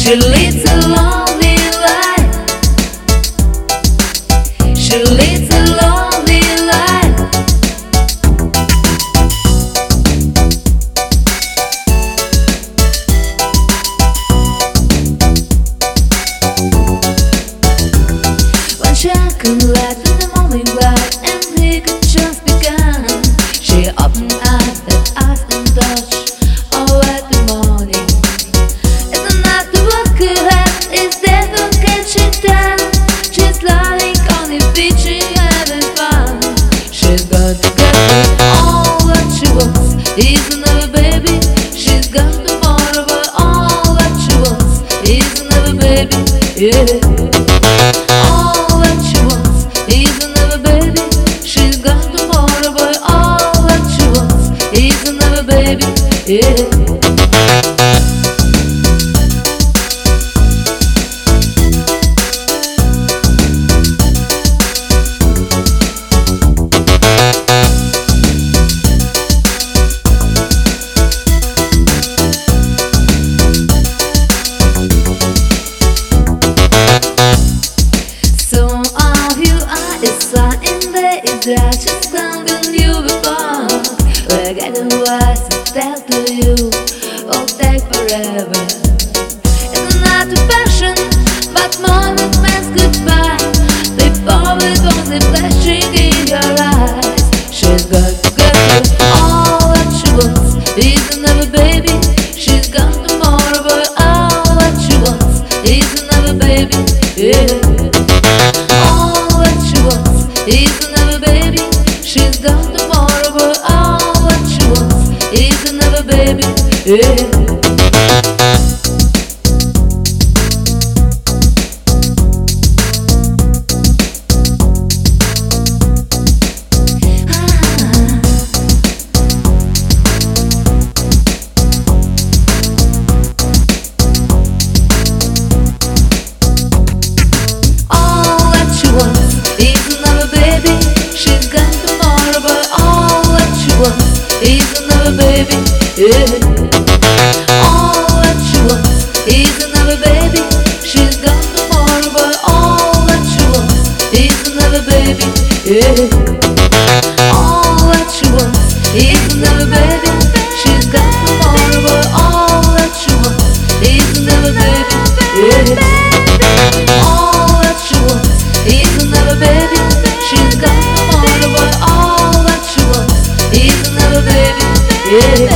She leads a lonely life. She leads a lonely life. When she could light in the morning light and he could just begun, she opened eyes that eyes and touch all at the morning. It's enough to walk ahead, it's there to catch it down. She's lying on the beach, she having fun. She's got to get all that she wants. Is another baby. She's got tomorrow, but all that she wants is another baby. Yeah. All that she wants is another baby. She's got tomorrow, but all that she wants is another baby. Yeah. It's in there, it's just than you before. We're getting wise to tell to you, will take forever. It's not a passion, but moment means goodbye. Before it was a flashing in your eyes. She's got to get you all that she wants is another baby. She's got tomorrow, but all that she wants is another baby. Yeah. Is another baby. She's got tomorrow, but all that she wants is another baby. Yeah. Is another baby, yeah. All that she wants is another baby. She's got tomorrow, but all that she wants is another baby, yeah. All that she wants is another baby. She's got tomorrow, but all that she wants is another baby, yeah. All that she wants is another baby. She's got tomorrow, but all that she wants is another baby. Yeah.